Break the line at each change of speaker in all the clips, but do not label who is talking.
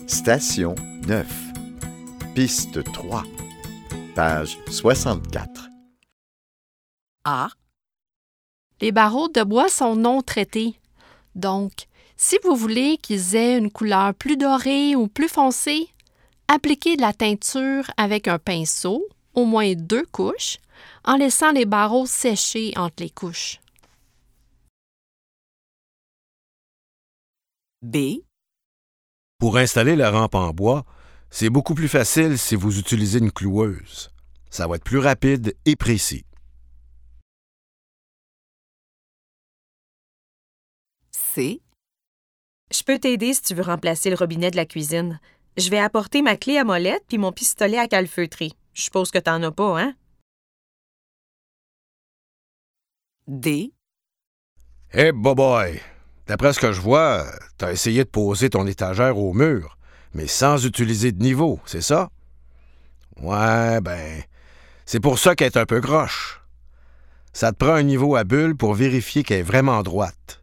Station 9. Piste 3. Page 64.
A.
Les barreaux de bois sont non traités. Donc, si vous voulez qu'ils aient une couleur plus dorée ou plus foncée, appliquez de la teinture avec un pinceau, au moins 2 couches, en laissant les barreaux sécher entre les couches.
B.
Pour installer la rampe en bois, c'est beaucoup plus facile si vous utilisez une cloueuse. Ça va être plus rapide et précis.
C.
Je peux t'aider si tu veux remplacer le robinet de la cuisine. Je vais apporter ma clé à molette puis mon pistolet à calfeutrer. Je suppose que t'en as pas, hein?
D.
Eh, boy! D'après ce que je vois, t'as essayé de poser ton étagère au mur, mais sans utiliser de niveau, c'est ça? Ouais, c'est pour ça qu'elle est un peu croche. Ça te prend un niveau à bulle pour vérifier qu'elle est vraiment droite.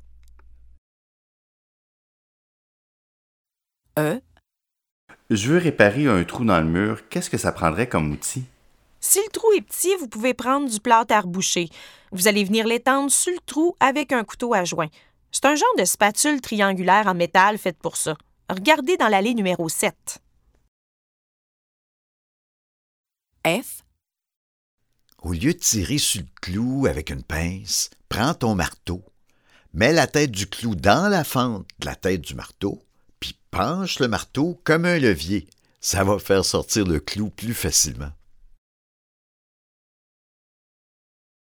E.
Je veux réparer un trou dans le mur. Qu'est-ce que ça prendrait comme outil?
Si le trou est petit, vous pouvez prendre du plâtre à reboucher. Vous allez venir l'étendre sur le trou avec un couteau à joint. C'est un genre de spatule triangulaire en métal faite pour ça. Regardez dans l'allée numéro 7.
F.
Au lieu de tirer sur le clou avec une pince, prends ton marteau, mets la tête du clou dans la fente de la tête du marteau, puis penche le marteau comme un levier. Ça va faire sortir le clou plus facilement.